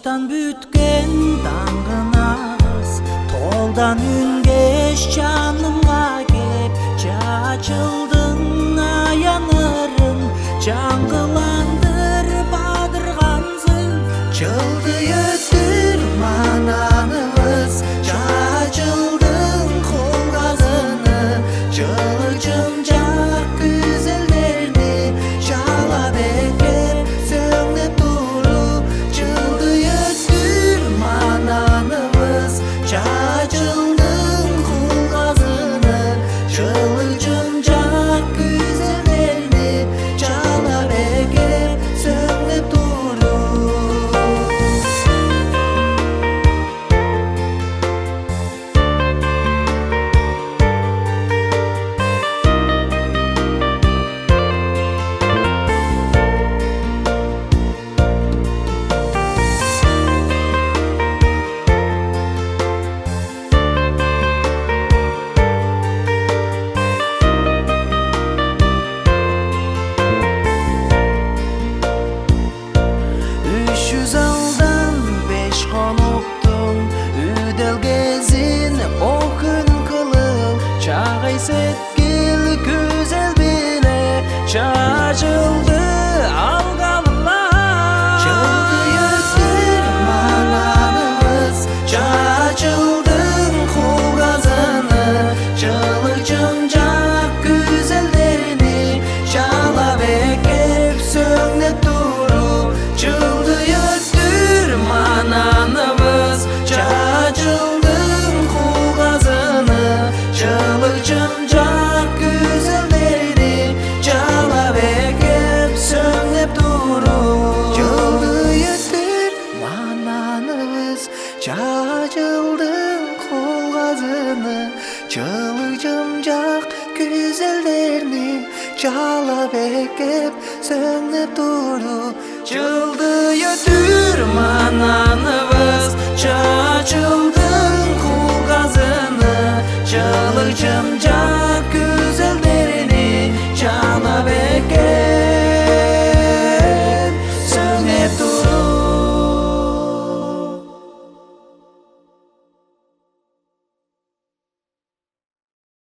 Кубаштан бүткен таңгынагыз толдан үнгеш жанымга кеп чачылдың аянырын жаңгыландыр бадыргансың жылды өтүр мананыбыз чачылдың колгазыны жылы жымжак күзелдерни жалап экеп сөңнө туруп жылды өтүр мананыбыз чачылдың колгазыны жылы жымжак күзелдерни жалап экеп сөңнө туруп Залдан беш коноктун үдөл кезин окун кылып чагай сеткил күзел беле чачылды алгабыла жылды өтүр мананыбыз чачылдың колгазыны жылы жымжак күзелдерни жалап экеп сөңнө туруп жылды өтүр мананыбыз чачылдың колгазыны жылы жымжак күзелдерни жалап экеп сөңнөп туруп жылды өтүр мананыбыз чачылдың колгазыны жылы жымжак күзелдерни жалап экеп сөңнөп туруп жылды